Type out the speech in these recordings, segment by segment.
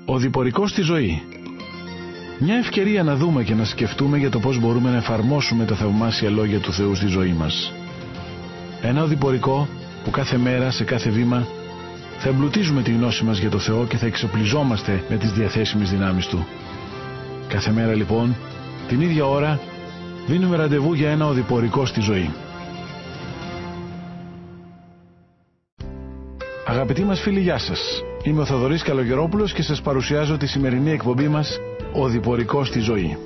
Ο διπορικός στη ζωή. Μια ευκαιρία να δούμε και να σκεφτούμε για το πώς μπορούμε να εφαρμόσουμε τα θαυμάσια λόγια του Θεού στη ζωή μας. Ένα οδηπορικό που κάθε μέρα, σε κάθε βήμα, θα εμπλουτίζουμε τη γνώση μας για το Θεό και θα εξοπλιζόμαστε με τις διαθέσιμες δυνάμεις Του. Κάθε μέρα λοιπόν, την ίδια ώρα, δίνουμε ραντεβού για ένα οδηπορικό στη ζωή. Αγαπητοί μας φίλοι, γεια σας. Είμαι ο Θοδωρής Καλογερόπουλος και σας παρουσιάζω τη σημερινή εκπομπή μας «Οδηπορικό στη ζωή».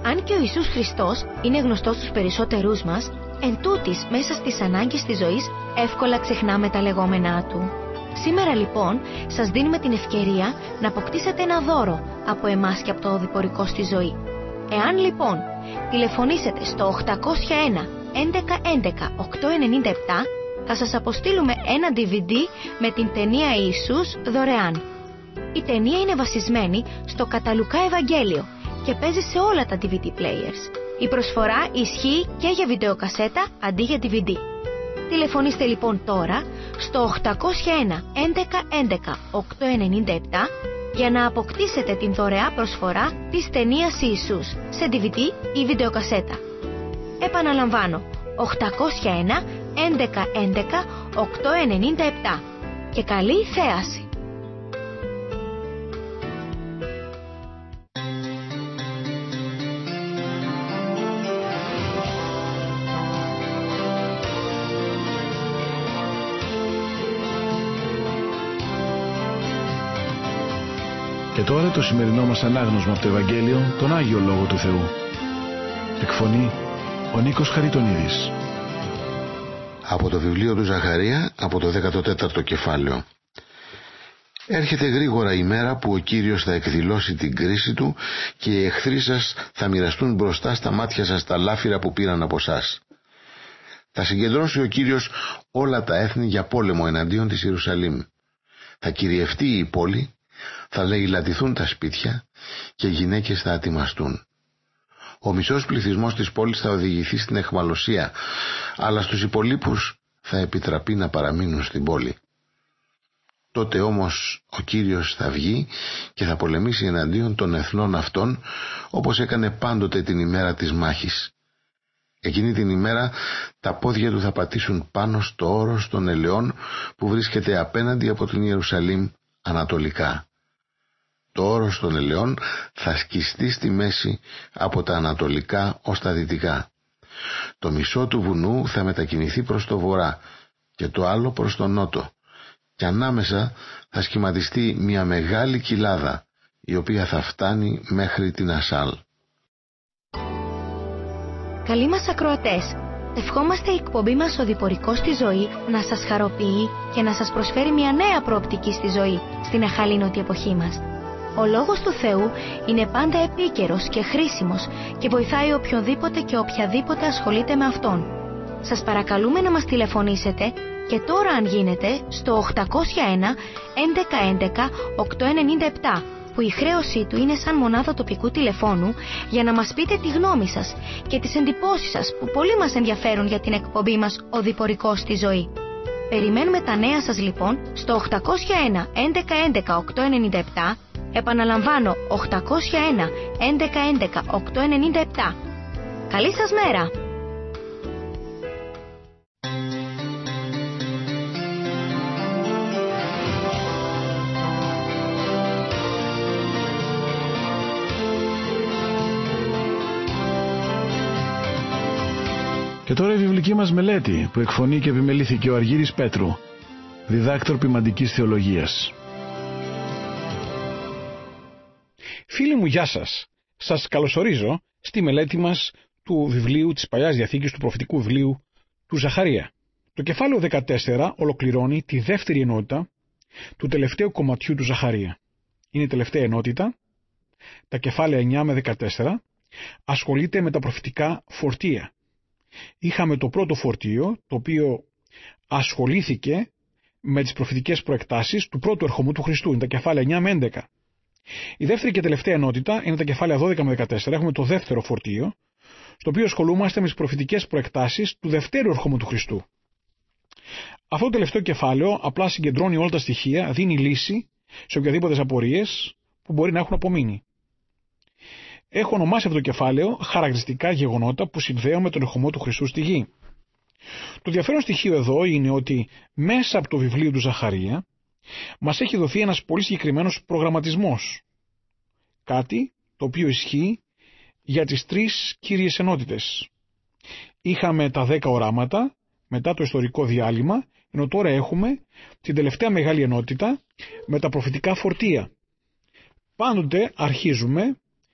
Αν και ο Ιησούς Χριστός είναι γνωστός στους περισσότερούς μας, εντούτοις μέσα στις ανάγκες της ζωής εύκολα ξεχνάμε τα λεγόμενά του. Σήμερα λοιπόν σας δίνουμε την ευκαιρία να αποκτήσετε ένα δώρο από εμάς και από το οδηπορικό στη ζωή. Εάν λοιπόν τηλεφωνήσετε στο 801 11 11 897, θα σας αποστείλουμε ένα DVD με την ταινία Ιησούς δωρεάν. Η ταινία είναι βασισμένη στο κατά Λουκά Ευαγγέλιο και παίζει σε όλα τα DVD players. Η προσφορά ισχύει και για βιντεοκασέτα αντί για DVD. Τηλεφωνήστε λοιπόν τώρα στο 801 11 11 897 για να αποκτήσετε την δωρεά προσφορά της ταινίας Ιησούς σε DVD ή βιντεοκασέτα. Επαναλαμβάνω, 801 11 11 897 και καλή θέαση. Και τώρα το σημερινό μας ανάγνωσμα από το Ευαγγέλιο, τον Άγιο Λόγο του Θεού. Εκφωνεί ο Νίκος Χαριτονίδης. Από το βιβλίο του Ζαχαρία, από το 14ο κεφάλαιο. Έρχεται γρήγορα η μέρα που ο Κύριος θα εκδηλώσει την κρίση του και οι εχθροί σας θα μοιραστούν μπροστά στα μάτια σας τα λάφυρα που πήραν από σας. Θα συγκεντρώσει ο Κύριος όλα τα έθνη για πόλεμο εναντίον της Ιερουσαλήμ. Θα κυριευτεί η πόλη, θα λαιλατηθούν τα σπίτια και οι γυναίκες θα ατιμαστούν. Ο μισός πληθυσμός της πόλης θα οδηγηθεί στην αιχμαλωσία, αλλά στους υπολείπους θα επιτραπεί να παραμείνουν στην πόλη. Τότε όμως ο Κύριος θα βγει και θα πολεμήσει εναντίον των εθνών αυτών, όπως έκανε πάντοτε την ημέρα της μάχης. Εκείνη την ημέρα τα πόδια του θα πατήσουν πάνω στο όρος των ελαιών που βρίσκεται απέναντι από την Ιερουσαλήμ ανατολικά. Το όρος των ελαιών θα σκιστεί στη μέση από τα ανατολικά ως τα δυτικά. Το μισό του βουνού θα μετακινηθεί προς το βορρά και το άλλο προς τον νότο, και ανάμεσα θα σχηματιστεί μια μεγάλη κοιλάδα, η οποία θα φτάνει μέχρι την Ασάλ. Καλοί μας ακροατές, ευχόμαστε η εκπομπή μας «Οδηπορικός στη ζωή» να σας χαροποιεί και να σας προσφέρει μια νέα προοπτική στη ζωή στην αχαλήνωτη εποχή μας. Ο Λόγος του Θεού είναι πάντα επίκαιρος και χρήσιμος και βοηθάει οποιονδήποτε και οποιαδήποτε ασχολείται με Αυτόν. Σας παρακαλούμε να μας τηλεφωνήσετε και τώρα, αν γίνεται, στο 801 11 11 897, που η χρέωσή του είναι σαν μονάδα τοπικού τηλεφώνου, για να μας πείτε τη γνώμη σας και τις εντυπώσεις σας που πολύ μας ενδιαφέρουν για την εκπομπή μας «Οδηπορικός στη ζωή». Περιμένουμε τα νέα σας λοιπόν στο 801 11 11 897, επαναλαμβάνω 801 11 11 897. Καλή σας μέρα! Και τώρα η βιβλική μας μελέτη που εκφωνεί και επιμελήθηκε ο Αργύρης Πέτρου, διδάκτορ ποιμαντικής θεολογίας. Φίλοι μου, γεια σας. Σας καλωσορίζω στη μελέτη μας του βιβλίου της Παλιάς Διαθήκης, του προφητικού βιβλίου του Ζαχαρία. Το κεφάλαιο 14 ολοκληρώνει τη δεύτερη ενότητα του τελευταίου κομματιού του Ζαχαρία. Είναι η τελευταία ενότητα. Τα κεφάλαια 9 με 14 ασχολείται με τα προφητικά φορτία. Είχαμε το πρώτο φορτίο, το οποίο ασχολήθηκε με τις προφητικές προεκτάσεις του πρώτου ερχομού του Χριστού. Είναι τα κεφάλαια 9 με 11. Η δεύτερη και τελευταία ενότητα είναι τα κεφάλαια 12 με 14. Έχουμε το δεύτερο φορτίο, στο οποίο ασχολούμαστε με τις προφητικές προεκτάσεις του δευτέρου ερχομού του Χριστού. Αυτό το τελευταίο κεφάλαιο απλά συγκεντρώνει όλα τα στοιχεία, δίνει λύση σε οποιαδήποτε απορίες που μπορεί να έχουν απομείνει. Έχω ονομάσει αυτό το κεφάλαιο χαρακτηριστικά γεγονότα που συνδέω με τον ερχομό του Χριστού στη γη. Το ενδιαφέρον στοιχείο εδώ είναι ότι μέσα από το βιβλίο του Ζαχαρία μας έχει δοθεί ένας πολύ συγκεκριμένος προγραμματισμός. Κάτι το οποίο ισχύει για τις τρεις κύριες ενότητες. Είχαμε τα 10 οράματα μετά το ιστορικό διάλειμμα, ενώ τώρα έχουμε την τελευταία μεγάλη ενότητα με τα προφητικά φορτία. Πάντοτε αρχίζουμε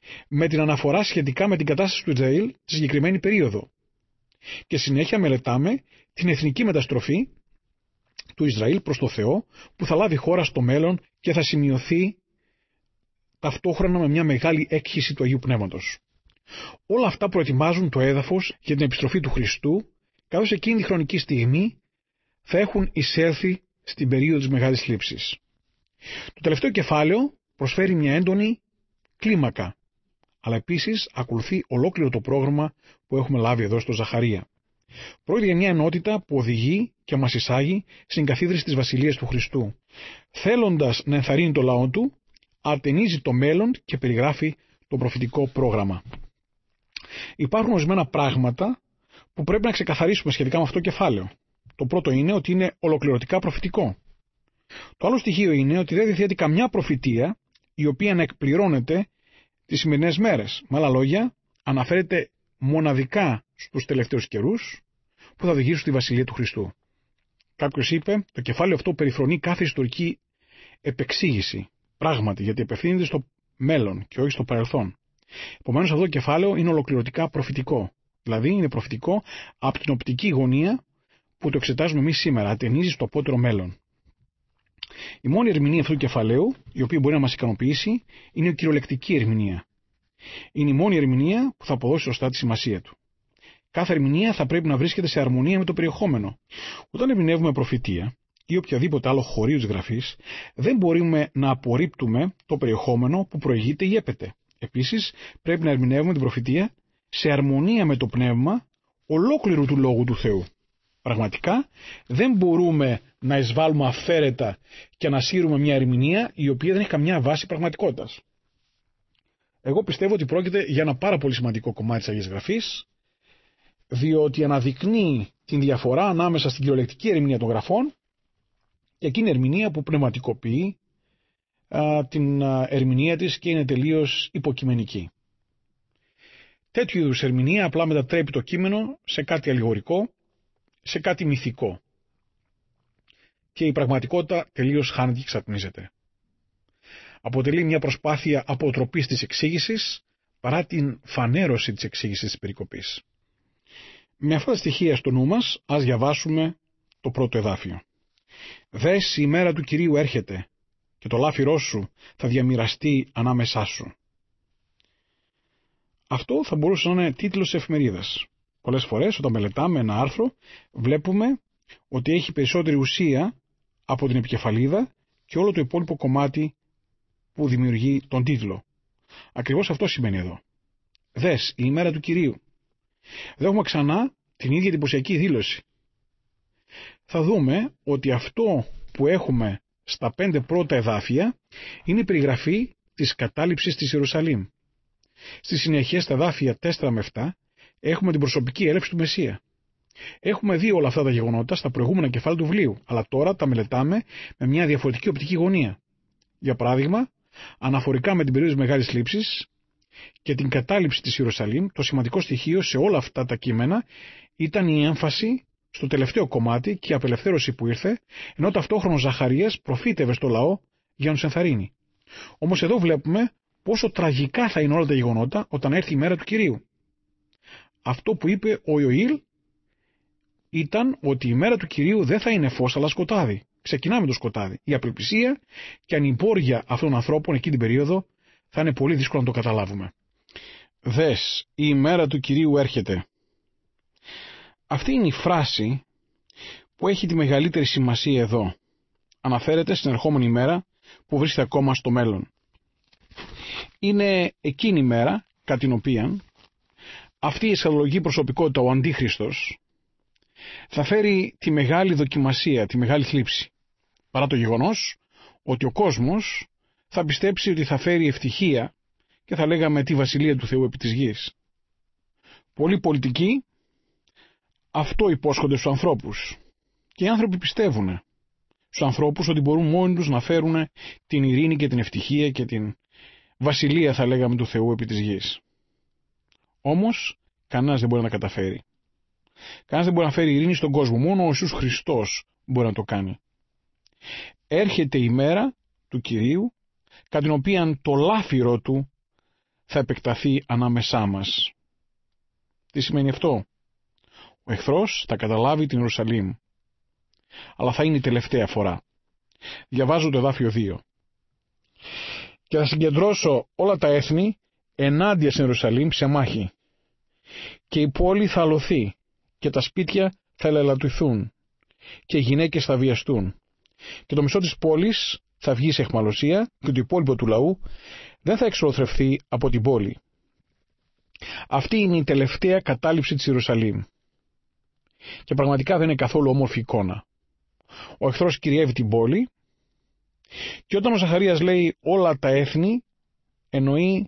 με την αναφορά σχετικά με την κατάσταση του Ισραήλ τη συγκεκριμένη περίοδο. Και συνέχεια μελετάμε την εθνική μεταστροφή του Ισραήλ προς το Θεό που θα λάβει χώρα στο μέλλον και θα σημειωθεί ταυτόχρονα με μια μεγάλη έκχυση του Αγίου Πνεύματος. Όλα αυτά προετοιμάζουν το έδαφος για την επιστροφή του Χριστού, καθώς εκείνη τη χρονική στιγμή θα έχουν εισέλθει στην περίοδο της Μεγάλης Θλίψης. Το τελευταίο κεφάλαιο προσφέρει μια έντονη κλίμακα, αλλά επίσης ακολουθεί ολόκληρο το πρόγραμμα που έχουμε λάβει εδώ στο Ζαχαρία. Πρόκειται για μια ενότητα που οδηγεί και μας εισάγει στην καθίδρυση της Βασιλείας του Χριστού. Θέλοντας να ενθαρρύνει το λαό του, ατενίζει το μέλλον και περιγράφει το προφητικό πρόγραμμα. Υπάρχουν ορισμένα πράγματα που πρέπει να ξεκαθαρίσουμε σχετικά με αυτό το κεφάλαιο. Το πρώτο είναι ότι είναι ολοκληρωτικά προφητικό. Το άλλο στοιχείο είναι ότι δεν διαθέτει καμιά προφητεία η οποία να εκπληρώνεται τις σημερινές μέρες. Με άλλα λόγια, αναφέρεται μοναδικά στους τελευταίους καιρούς που θα οδηγήσουν στη Βασιλεία του Χριστού. Κάποιος είπε, το κεφάλαιο αυτό περιφρονεί κάθε ιστορική επεξήγηση. Πράγματι, γιατί απευθύνεται στο μέλλον και όχι στο παρελθόν. Επομένως, αυτό το κεφάλαιο είναι ολοκληρωτικά προφητικό. Δηλαδή, είναι προφητικό από την οπτική γωνία που το εξετάζουμε εμείς σήμερα, ατενίζει στο απότερο μέλλον. Η μόνη ερμηνεία αυτού του κεφαλαίου, η οποία μπορεί να μας ικανοποιήσει, είναι η κυριολεκτική ερμηνεία. Είναι η μόνη ερμηνεία που θα αποδώσει σωστά τη σημασία του. Κάθε ερμηνεία θα πρέπει να βρίσκεται σε αρμονία με το περιεχόμενο. Όταν ερμηνεύουμε προφητεία ή οποιαδήποτε άλλο χωρίο της γραφής, δεν μπορούμε να απορρίπτουμε το περιεχόμενο που προηγείται ή έπεται. Επίσης, πρέπει να ερμηνεύουμε την προφητεία σε αρμονία με το πνεύμα ολόκληρου του Λόγου του Θεού. Πραγματικά, δεν μπορούμε να εισβάλλουμε αφαίρετα και να σύρουμε μια ερμηνεία η οποία δεν έχει καμιά βάση πραγματικότητας. Εγώ πιστεύω ότι πρόκειται για ένα πάρα πολύ σημαντικό κομμάτι της Αγίας Γραφής, διότι αναδεικνύει την διαφορά ανάμεσα στην κυριολεκτική ερμηνεία των γραφών και εκείνη η ερμηνεία που πνευματικοποιεί την ερμηνεία της και είναι τελείως υποκειμενική. Τέτοιου είδους ερμηνεία απλά μετατρέπει το κείμενο σε κάτι αλληγορικό, σε κάτι μυθικό. Και η πραγματικότητα τελείως χάνεται και εξατμίζεται. Αποτελεί μια προσπάθεια αποτροπής της εξήγησης παρά την φανέρωση της εξήγησης της περικοπής. Με αυτά τα στοιχεία στο νου μας, ας διαβάσουμε το πρώτο εδάφιο. «Δες, η ημέρα του Κυρίου έρχεται και το λάφυρό σου θα διαμοιραστεί ανάμεσά σου». Αυτό θα μπορούσε να είναι τίτλος της εφημερίδας. Πολλές φορές όταν μελετάμε ένα άρθρο βλέπουμε ότι έχει περισσότερη ουσία από την επικεφαλίδα και όλο το υπόλοιπο κομμάτι που δημιουργεί τον τίτλο. Ακριβώς αυτό σημαίνει εδώ. Δες, η ημέρα του Κυρίου. Εδώ έχουμε ξανά την ίδια εντυπωσιακή δήλωση. Θα δούμε ότι αυτό που έχουμε στα 5 πρώτα εδάφια είναι η περιγραφή της κατάληψης της Ιερουσαλήμ. Στη συνέχεια, στα εδάφια 4 με 7, έχουμε την προσωπική έλευση του Μεσσία. Έχουμε δει όλα αυτά τα γεγονότα στα προηγούμενα κεφάλαια του βιβλίου, αλλά τώρα τα μελετάμε με μια διαφορετική οπτική γωνία. Για παράδειγμα, αναφορικά με την περίοδο της Μεγάλης Θλίψης και την κατάληψη της Ιερουσαλήμ, το σημαντικό στοιχείο σε όλα αυτά τα κείμενα ήταν η έμφαση στο τελευταίο κομμάτι και η απελευθέρωση που ήρθε, ενώ ταυτόχρονα ο Ζαχαρίας προφήτευε στο λαό για να τους ενθαρρύνει. Όμως εδώ βλέπουμε πόσο τραγικά θα είναι όλα τα γεγονότα όταν έρθει η μέρα του Κυρίου. Αυτό που είπε ο Ιωήλ ήταν ότι η μέρα του Κυρίου δεν θα είναι φως αλλά σκοτάδι. Ξεκινάμε το σκοτάδι. Η απελπισία και ανυπόρεια αυτών των ανθρώπων εκείνη την περίοδο θα είναι πολύ δύσκολο να το καταλάβουμε. Δες, η ημέρα του Κυρίου έρχεται. Αυτή είναι η φράση που έχει τη μεγαλύτερη σημασία εδώ. Αναφέρεται στην ερχόμενη ημέρα που βρίσκεται ακόμα στο μέλλον. Είναι εκείνη η μέρα κατά την οποία αυτή η εσχατολογική προσωπικότητα, ο Αντίχριστος, θα φέρει τη μεγάλη δοκιμασία, τη μεγάλη θλίψη. Παρά το γεγονός ότι ο κόσμος θα πιστέψει ότι θα φέρει ευτυχία και θα λέγαμε τη βασιλεία του Θεού επί της γης. Πολλοί πολιτικοί αυτό υπόσχονται στους ανθρώπους. Και οι άνθρωποι πιστεύουν στους ανθρώπους ότι μπορούν μόνοι τους να φέρουν την ειρήνη και την ευτυχία και την βασιλεία θα λέγαμε του Θεού επί της γης. Όμως κανένας δεν μπορεί να καταφέρει. Κανένας δεν μπορεί να φέρει ειρήνη στον κόσμο. Μόνο ο Ιησούς Χριστός μπορεί να το κάνει. Έρχεται η μέρα του Κυρίου κατά την οποία το λάφυρο του θα επεκταθεί ανάμεσά μας. Τι σημαίνει αυτό? Ο εχθρός θα καταλάβει την Ιερουσαλήμ, αλλά θα είναι η τελευταία φορά. Διαβάζω το εδάφιο 2. Και θα συγκεντρώσω όλα τα έθνη ενάντια στην Ιερουσαλήμ σε μάχη, και η πόλη θα αλωθεί και τα σπίτια θα ελελαττωθούν και οι γυναίκες θα βιαστούν και το μισό της πόλης θα βγει σε αιχμαλωσία και το υπόλοιπο του λαού δεν θα εξολοθρευθεί από την πόλη. Αυτή είναι η τελευταία κατάληψη της Ιερουσαλήμ και πραγματικά δεν είναι καθόλου όμορφη εικόνα. Ο εχθρός κυριεύει την πόλη και όταν ο Ζαχαρίας λέει όλα τα έθνη, εννοεί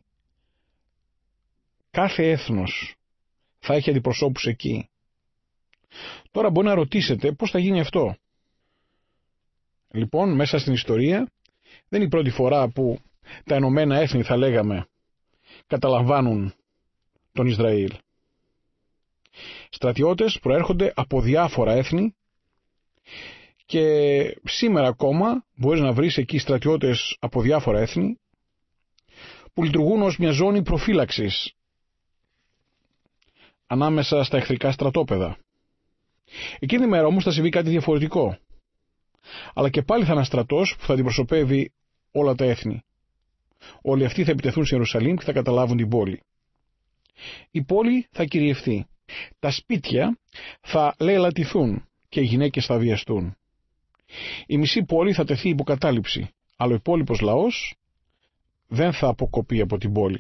κάθε έθνος θα έχει αντιπροσώπους εκεί. Τώρα μπορεί να ρωτήσετε πώς θα γίνει αυτό. Λοιπόν, μέσα στην ιστορία δεν είναι η πρώτη φορά που τα Ενωμένα Έθνη, θα λέγαμε, καταλαμβάνουν τον Ισραήλ. Στρατιώτες προέρχονται από διάφορα έθνη και σήμερα ακόμα μπορείς να βρεις εκεί στρατιώτες από διάφορα έθνη που λειτουργούν ως μια ζώνη προφύλαξης ανάμεσα στα εχθρικά στρατόπεδα. Εκείνη τη μέρα όμως θα συμβεί κάτι διαφορετικό. Αλλά και πάλι θα είναι ένα στρατός που θα αντιπροσωπεύει όλα τα έθνη. Όλοι αυτοί θα επιτεθούν σε Ιερουσαλήμ και θα καταλάβουν την πόλη. Η πόλη θα κυριευθεί. Τα σπίτια θα λαιλατηθούν και οι γυναίκες θα βιαστούν. Η μισή πόλη θα τεθεί υποκατάληψη, αλλά ο υπόλοιπος λαός δεν θα αποκοπεί από την πόλη.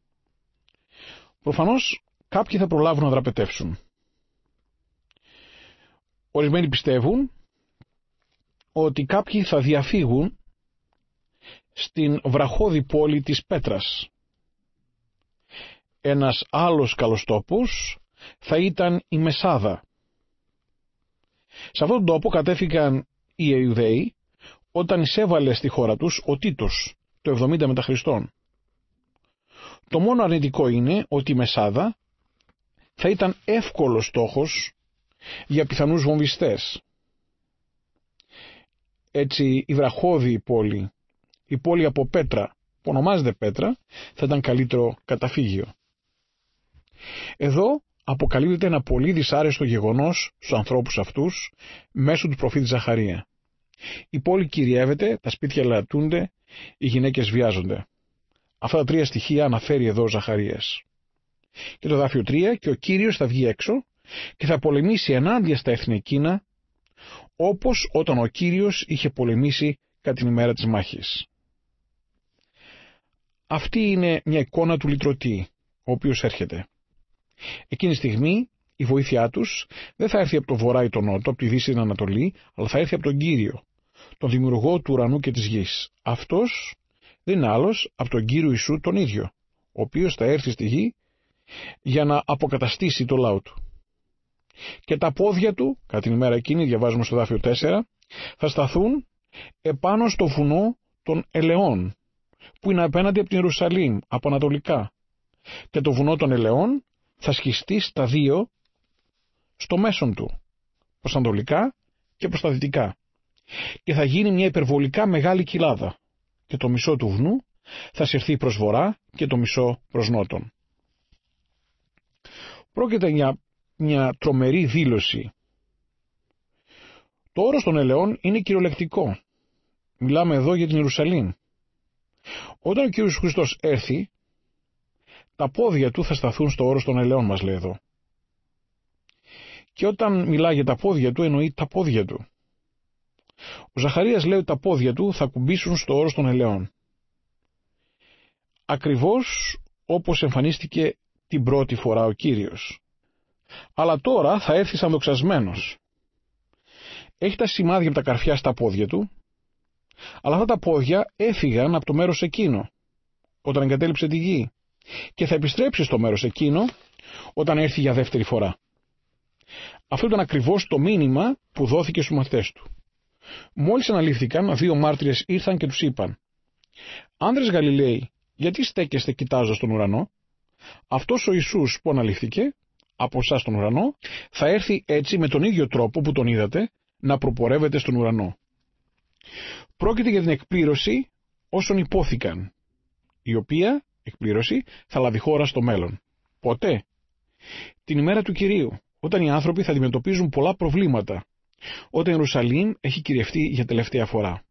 Προφανώς κάποιοι θα προλάβουν να δραπετεύσουν. Ορισμένοι πιστεύουν ότι κάποιοι θα διαφύγουν στην βραχώδη πόλη της Πέτρας. Ένας άλλος καλός τόπος θα ήταν η Μεσάδα. Σε αυτόν τον τόπο κατέφυγαν οι Ιουδαίοι όταν εισέβαλε στη χώρα τους ο Τίτος το 70 μετά Χριστόν. Το μόνο αρνητικό είναι ότι η Μεσάδα θα ήταν εύκολος στόχος για πιθανούς βομβιστές. Έτσι η βραχώδη πόλη, η πόλη από πέτρα που ονομάζεται Πέτρα, θα ήταν καλύτερο καταφύγιο. Εδώ αποκαλύπτεται ένα πολύ δυσάρεστο γεγονός στους ανθρώπους αυτούς μέσω του προφήτη Ζαχαρία. Η πόλη κυριεύεται, τα σπίτια λατούνται, οι γυναίκες βιάζονται. Αυτά τα τρία στοιχεία αναφέρει εδώ ο Ζαχαρίας. Και το εδάφιο 3, και ο Κύριος θα βγει έξω και θα πολεμήσει ενάντια στα έθνη εκείνα, όπως όταν ο Κύριος είχε πολεμήσει κατά την ημέρα της μάχης. Αυτή είναι μια εικόνα του λυτρωτή, ο οποίος έρχεται. Εκείνη τη στιγμή η βοήθειά τους δεν θα έρθει από το βορρά ή τον νότο, από τη δύση ή την ανατολή, αλλά θα έρθει από τον Κύριο, τον δημιουργό του ουρανού και της γης. Αυτός δεν είναι άλλος από τον Κύριο Ιησού τον ίδιο, ο οποίος θα έρθει στη γη για να αποκαταστήσει το λαό του. Και τα πόδια του, κατά την ημέρα εκείνη, διαβάζουμε στο εδάφιο 4, θα σταθούν επάνω στο βουνό των Ελαιών, που είναι απέναντι από την Ιερουσαλήμ, από ανατολικά. Και το βουνό των Ελαιών θα σχιστεί στα δύο στο μέσον του, προς ανατολικά και προς τα δυτικά. Και θα γίνει μια υπερβολικά μεγάλη κοιλάδα. Και το μισό του βουνού θα συρθεί προς βορρά και το μισό προς νότον. Πρόκειται για μια τρομερή δήλωση. Το όρος των Ελαιών είναι κυριολεκτικό. Μιλάμε εδώ για την Ιερουσαλήμ. Όταν ο Κύριος Χριστός έρθει, τα πόδια του θα σταθούν στο όρος των Ελαιών, μας λέει εδώ. Και όταν μιλάει για τα πόδια του, εννοεί τα πόδια του. Ο Ζαχαρίας λέει ότι τα πόδια του θα κουμπίσουν στο όρος των Ελαιών. Ακριβώς όπως εμφανίστηκε την πρώτη φορά ο Κύριος. Αλλά τώρα θα έρθει σαν δοξασμένος. Έχει τα σημάδια από τα καρφιά στα πόδια του, αλλά αυτά τα πόδια έφυγαν από το μέρος εκείνο, όταν εγκατέλειψε τη γη, και θα επιστρέψει στο μέρος εκείνο, όταν έρθει για δεύτερη φορά. Αυτό ήταν ακριβώς το μήνυμα που δόθηκε στους μαθητές του. Μόλις αναλήφθηκαν, δύο μάρτυρες ήρθαν και τους είπαν: «Άνδρες Γαλιλαίοι, γιατί στέκεστε κοιτάζοντας τον ουρανό? Αυτός ο Ιησούς που αναλήφθηκε από εσάς στον ουρανό, θα έρθει έτσι με τον ίδιο τρόπο που τον είδατε να προπορεύεται στον ουρανό». Πρόκειται για την εκπλήρωση όσων υπόθηκαν, η οποία εκπλήρωση θα λάβει χώρα στο μέλλον. Πότε? Την ημέρα του Κυρίου, όταν οι άνθρωποι θα αντιμετωπίζουν πολλά προβλήματα, όταν η Ιερουσαλήμ έχει κυριευτεί για τελευταία φορά.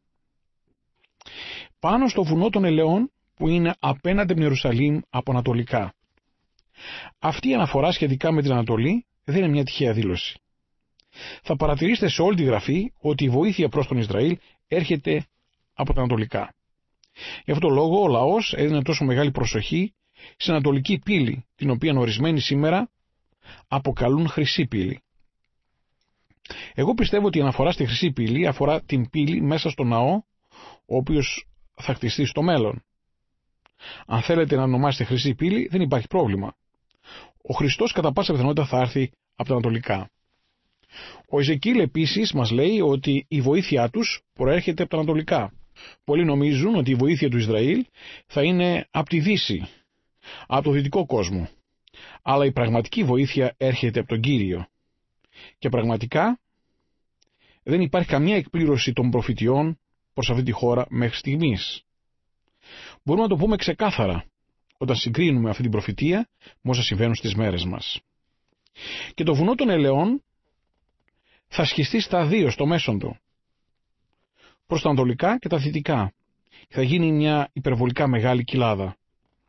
Πάνω στο βουνό των Ελαιών, που είναι απέναντι από την Ιερουσαλήμ από ανατολικά. Αυτή η αναφορά σχετικά με την Ανατολή δεν είναι μια τυχαία δήλωση. Θα παρατηρήσετε σε όλη τη γραφή ότι η βοήθεια προς τον Ισραήλ έρχεται από τα ανατολικά. Γι' αυτό τον λόγο ο λαός έδινε τόσο μεγάλη προσοχή στην ανατολική πύλη, την οποία ορισμένοι σήμερα αποκαλούν χρυσή πύλη. Εγώ πιστεύω ότι η αναφορά στη χρυσή πύλη αφορά την πύλη μέσα στο ναό, ο οποίος θα χτιστεί στο μέλλον. Αν θέλετε να ονομάσετε χρυσή πύλη, δεν υπάρχει πρόβλημα. Ο Χριστός κατά πάσα πιθανότητα θα έρθει από τα ανατολικά. Ο Εζεκίλ επίσης μας λέει ότι η βοήθειά τους προέρχεται από τα ανατολικά. Πολλοί νομίζουν ότι η βοήθεια του Ισραήλ θα είναι από τη Δύση, από το δυτικό κόσμο. Αλλά η πραγματική βοήθεια έρχεται από τον Κύριο. Και πραγματικά δεν υπάρχει καμία εκπλήρωση των προφητιών προς αυτή τη χώρα μέχρι στιγμής. Μπορούμε να το πούμε ξεκάθαρα όταν συγκρίνουμε αυτή την προφητεία με όσα συμβαίνουν στις μέρες μας. Και το βουνό των Ελαιών θα σχιστεί στα δύο στο μέσον του, προς τα ανατολικά και τα δυτικά, και θα γίνει μια υπερβολικά μεγάλη κοιλάδα.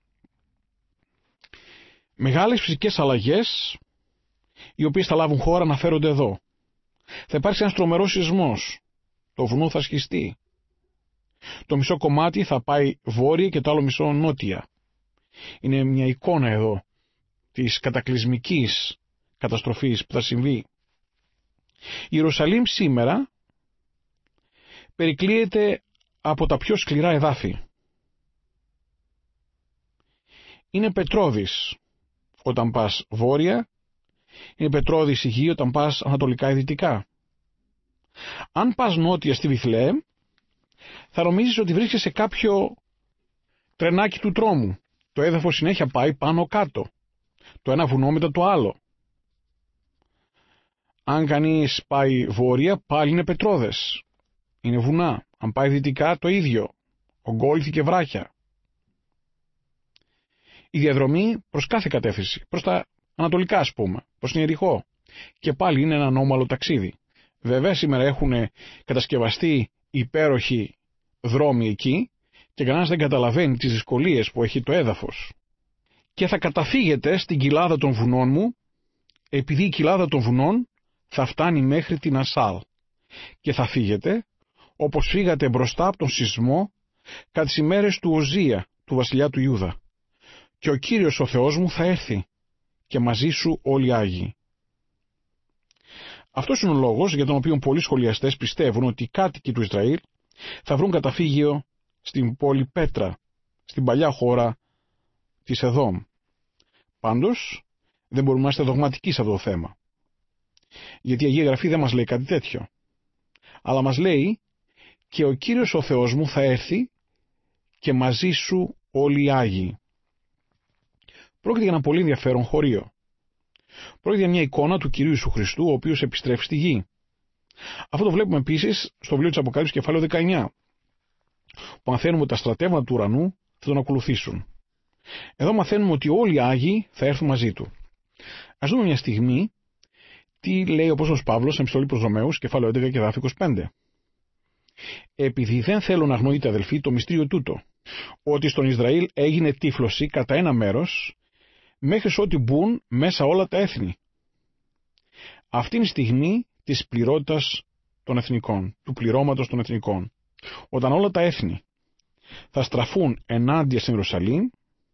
Μεγάλες φυσικές αλλαγές, οι οποίες θα λάβουν χώρα, αναφέρονται εδώ. Θα υπάρξει ένας τρομερός σεισμός. Το βουνό θα σχιστεί. Το μισό κομμάτι θα πάει βόρεια και το άλλο μισό νότια. Είναι μια εικόνα εδώ της κατακλυσμικής καταστροφής που θα συμβεί. Η Ιερουσαλήμ σήμερα περικλείεται από τα πιο σκληρά εδάφη. Είναι πετρώδης όταν πας βόρεια, είναι πετρώδης η γη όταν πας ανατολικά ή δυτικά. Αν πας νότια στη Βιθλεέμ, θα νομίζεις ότι βρίσκεσαι σε κάποιο τρενάκι του τρόμου. Το έδαφος συνέχεια πάει πάνω κάτω, το ένα βουνό μετά το άλλο. Αν κανείς πάει βόρεια, πάλι είναι πετρώδες, είναι βουνά. Αν πάει δυτικά, το ίδιο, ογκόληθη και βράχια. Η διαδρομή προς κάθε κατεύθυνση, προς τα ανατολικά ας πούμε, προς την Ιεριχώ, και πάλι είναι ένα ανώμαλο ταξίδι. Βέβαια σήμερα έχουν κατασκευαστεί υπέροχοι δρόμοι εκεί και κανένας δεν καταλαβαίνει τις δυσκολίες που έχει το έδαφος. Και θα καταφύγετε στην κοιλάδα των βουνών μου, επειδή η κοιλάδα των βουνών θα φτάνει μέχρι την Ασάλ, και θα φύγετε όπως φύγατε μπροστά από τον σεισμό κατά τις ημέρες του Οζία, του βασιλιά του Ιούδα. Και ο Κύριος ο Θεός μου θα έρθει και μαζί σου όλοι οι Άγιοι. Αυτός είναι ο λόγος για τον οποίο πολλοί σχολιαστές πιστεύουν ότι οι κάτοικοι του Ισραήλ θα βρουν καταφύγιο στην πόλη Πέτρα, στην παλιά χώρα της Εδόμ. Πάντως, δεν μπορούμε να είμαστε δογματικοί σε αυτό το θέμα. Γιατί η Αγία Γραφή δεν μας λέει κάτι τέτοιο. Αλλά μας λέει και ο Κύριος ο Θεός μου θα έρθει και μαζί σου όλοι οι Άγιοι. Πρόκειται για ένα πολύ ενδιαφέρον χωρίο. Πρόκειται για μια εικόνα του Κυρίου Ιησού Χριστού, ο οποίος επιστρέφει στη γη. Αυτό το βλέπουμε επίσης στο βιβλίο της Αποκάλυψης κεφάλαιο 19, που μαθαίνουμε ότι τα στρατεύματα του ουρανού θα τον ακολουθήσουν. Εδώ μαθαίνουμε ότι όλοι οι Άγιοι θα έρθουν μαζί του. Ας δούμε μια στιγμή τι λέει ο Απόστολος Παύλος στην Επιστολή προς Ρωμαίους, κεφάλαιο 11 και εδάφιο 25. Επειδή δεν θέλω να αγνοείτε, αδελφοί, το μυστήριο τούτο, ότι στον Ισραήλ έγινε τύφλωση κατά ένα μέρος, μέχρι ότου μπουν μέσα όλα τα έθνη. Αυτή είναι η στιγμή της πληρότητας των εθνικών, του πληρώματος των εθνικών. Όταν όλα τα έθνη θα στραφούν ενάντια στην Ιερουσαλήμ,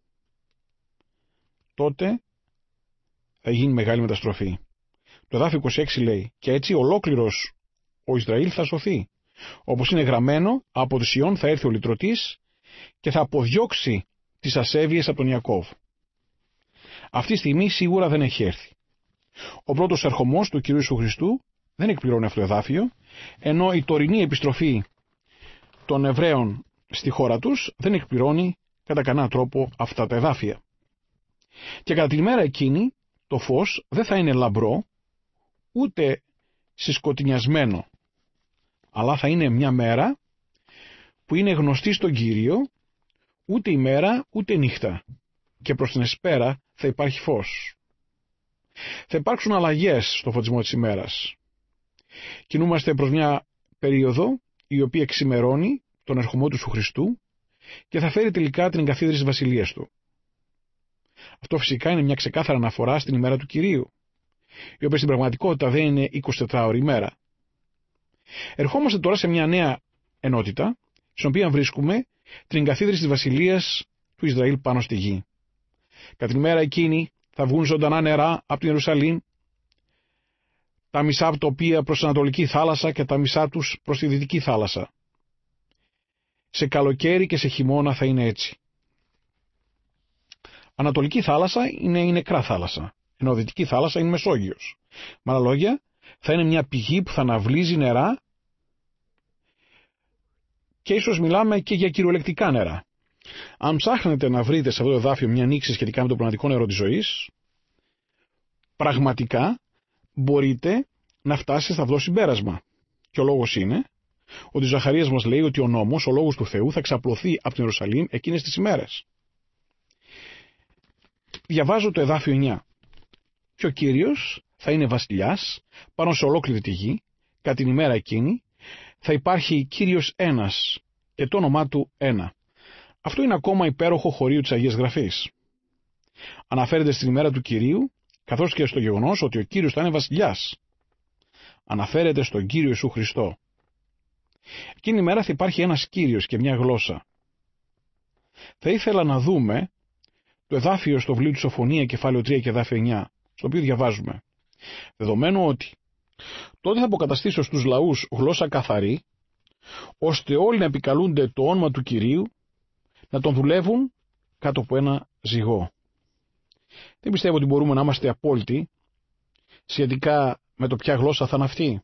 τότε θα γίνει μεγάλη μεταστροφή. Το εδάφιο 26 λέει, και έτσι ολόκληρος ο Ισραήλ θα σωθεί. Όπως είναι γραμμένο, από τη Σιών θα έρθει ο λυτρωτής και θα αποδιώξει τις ασέβειες από τον Ιακώβ. Αυτή τη στιγμή σίγουρα δεν έχει έρθει. Ο πρώτος ερχομός του Κυρίου Ιησού Χριστού δεν εκπληρώνει αυτό το εδάφιο, ενώ η τωρινή επιστροφή των Εβραίων στη χώρα τους δεν εκπληρώνει κατά κανένα τρόπο αυτά τα εδάφια. Και κατά την ημέρα εκείνη το φως δεν θα είναι λαμπρό ούτε συσκοτεινιασμένο, αλλά θα είναι μια μέρα που είναι γνωστή στον Κύριο, ούτε ημέρα ούτε νύχτα, και προς την εσπέρα θα υπάρχει φως. Θα υπάρξουν αλλαγές στο φωτισμό της ημέρας. Κινούμαστε προς μια περίοδο η οποία εξημερώνει τον ερχομό του Χριστού και θα φέρει τελικά την εγκαθίδρυση της βασιλείας του. Αυτό φυσικά είναι μια ξεκάθαρη αναφορά στην ημέρα του Κυρίου, η οποία στην πραγματικότητα δεν είναι 24ωρη ημέρα. Ερχόμαστε τώρα σε μια νέα ενότητα, στην οποία βρίσκουμε την εγκαθίδρυση της βασιλείας του Ισραήλ πάνω στη γη. Κατά την ημέρα εκείνη θα βγουν ζωντανά νερά από την Ιερουσαλήμ, τα μισά από τα οποία προς την Ανατολική θάλασσα και τα μισά τους προς τη Δυτική θάλασσα. Σε καλοκαίρι και σε χειμώνα θα είναι έτσι. Ανατολική θάλασσα είναι η νεκρά θάλασσα, ενώ Δυτική θάλασσα είναι Μεσόγειος. Με άλλα λόγια, θα είναι μια πηγή που θα αναβλύζει νερά και ίσως μιλάμε και για κυριολεκτικά νερά. Αν ψάχνετε να βρείτε σε αυτό το εδάφιο μια ανοίξη σχετικά με το πνευματικό νερό της ζωής, πραγματικά μπορείτε να φτάσετε στα αυτό συμπέρασμα. Και ο λόγος είναι ότι ο Ζαχαρίας μας λέει ότι ο νόμος, ο λόγος του Θεού, θα ξαπλωθεί από την Ιερουσαλήμ εκείνες τις ημέρες. Διαβάζω το εδάφιο 9. Και ο Κύριος θα είναι βασιλιάς πάνω σε ολόκληρη τη γη. Κατά την ημέρα εκείνη θα υπάρχει Κύριος ένας και το όνομά του ένα. Αυτό είναι ακόμα υπέροχο χωρίο της Αγίας Γραφής. Αναφέρεται στην ημέρα του Κυρίου, καθώς και στο γεγονός ότι ο Κύριος θα είναι βασιλιάς. Αναφέρεται στον Κύριο Ιησού Χριστό. Εκείνη η μέρα θα υπάρχει ένας Κύριος και μια γλώσσα. Θα ήθελα να δούμε το εδάφιο στο βιβλίο του Σοφονία, κεφάλαιο 3 και εδάφιο 9, στο οποίο διαβάζουμε. Δεδομένου ότι τότε θα αποκαταστήσω στους λαούς γλώσσα καθαρή, ώστε όλοι να επικαλούνται το όνομα του Κυρίου, να τον δουλεύουν κάτω από ένα ζυγό. Δεν πιστεύω ότι μπορούμε να είμαστε απόλυτοι σχετικά με το ποια γλώσσα θα είναι αυτή.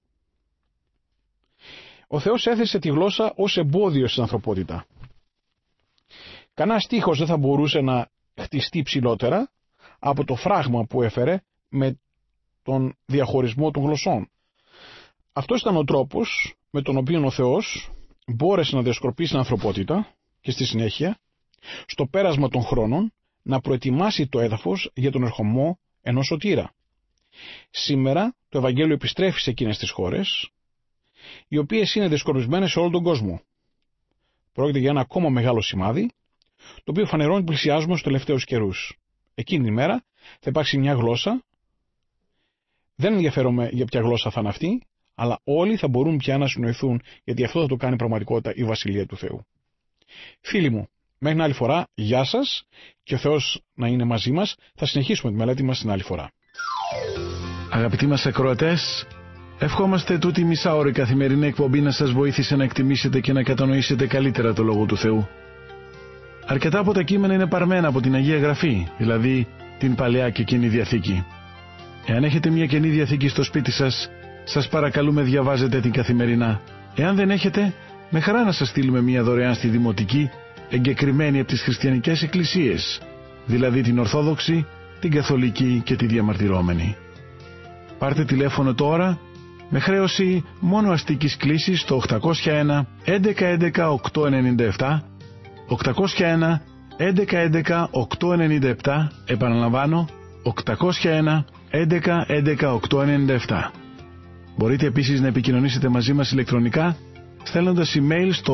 Ο Θεός έθεσε τη γλώσσα ως εμπόδιο στην ανθρωπότητα. Κανένα στίχος δεν θα μπορούσε να χτιστεί ψηλότερα από το φράγμα που έφερε με τον διαχωρισμό των γλωσσών. Αυτός ήταν ο τρόπος με τον οποίο ο Θεός μπόρεσε να διασκορπίσει την ανθρωπότητα και στη συνέχεια, στο πέρασμα των χρόνων, να προετοιμάσει το έδαφος για τον ερχομό ενός σωτήρα. Σήμερα το Ευαγγέλιο επιστρέφει σε εκείνες τις χώρες, οι οποίες είναι διασκορπισμένες σε όλο τον κόσμο. Πρόκειται για ένα ακόμα μεγάλο σημάδι, το οποίο φανερώνει ότι πλησιάζουμε στους τελευταίους καιρούς. Εκείνη την ημέρα θα υπάρξει μια γλώσσα, δεν ενδιαφέρομαι για ποια γλώσσα θα είναι αυτή, αλλά όλοι θα μπορούν πια να συνοηθούν, γιατί αυτό θα το κάνει πραγματικότητα η Βασιλεία του Θεού. Φίλοι μου, μέχρι την άλλη φορά, γεια σας και ο Θεός να είναι μαζί μας. Θα συνεχίσουμε τη μελέτη μας την άλλη φορά. Αγαπητοί μας ακροατές, ευχόμαστε τούτη μισάωρη καθημερινή εκπομπή να σας βοήθησε να εκτιμήσετε και να κατανοήσετε καλύτερα το Λόγο του Θεού. Αρκετά από τα κείμενα είναι παρμένα από την Αγία Γραφή, δηλαδή την Παλαιά και Καινή Διαθήκη. Εάν έχετε μια Καινή Διαθήκη στο σπίτι σας, σας παρακαλούμε διαβάζετε την καθημερινά. Εάν δεν έχετε, με χαρά να σας στείλουμε μια δωρεάν στη Δημοτική, εγκεκριμένη από τις χριστιανικές εκκλησίες, δηλαδή την Ορθόδοξη, την Καθολική και τη Διαμαρτυρόμενη. Πάρτε τηλέφωνο τώρα με χρέωση μόνο αστικής κλήσης στο 801 1111 897, 801 1111 897, επαναλαμβάνω 801 1111 897. Μπορείτε επίσης να επικοινωνήσετε μαζί μας ηλεκτρονικά στέλνοντας email στο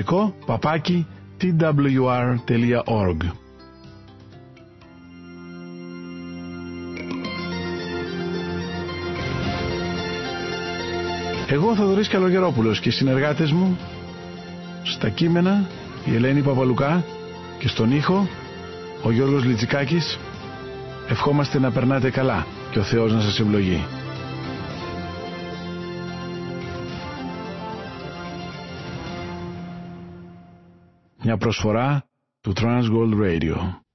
odiporiko@twr.org. Εγώ Θοδωρής Καλογερόπουλος και οι συνεργάτες μου στα κείμενα η Ελένη Παπαλουκά και στον ήχο ο Γιώργος Λιτσικάκης ευχόμαστε να περνάτε καλά και ο Θεός να σας ευλογεί. Μια προσφορά του Transworld Radio.